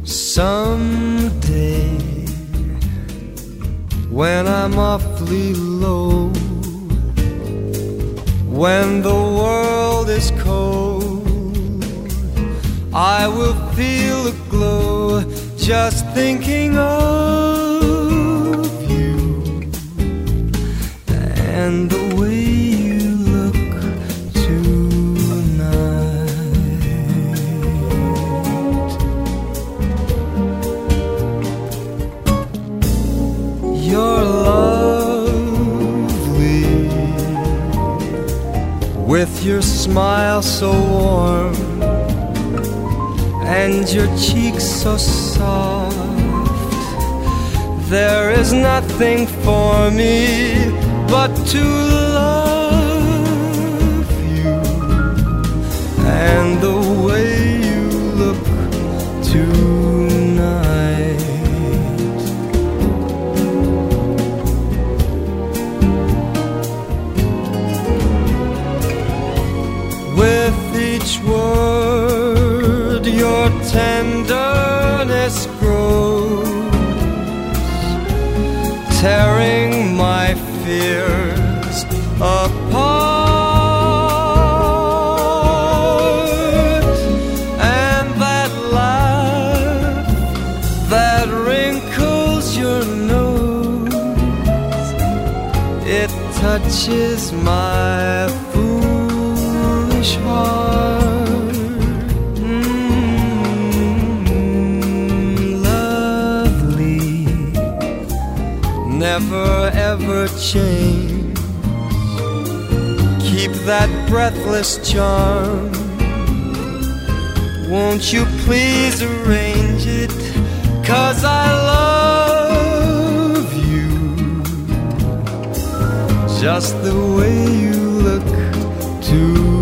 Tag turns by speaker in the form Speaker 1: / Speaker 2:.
Speaker 1: Someday, when I'm awfully low, when the world is cold, I will feel a glow just thinking of you and the way you look tonight. You're lovely with your smile so warm and your cheeks so soft. There is nothing for me but to love you and the way you look tonight. With each word your tenderness grows, tearing my fears apart. And that laugh that wrinkles your nose, it touches my foolish heart. Lovely, never ever change. Keep that breathless charm. Won't you please arrange it? 'Cause I love you just the way you look tonight.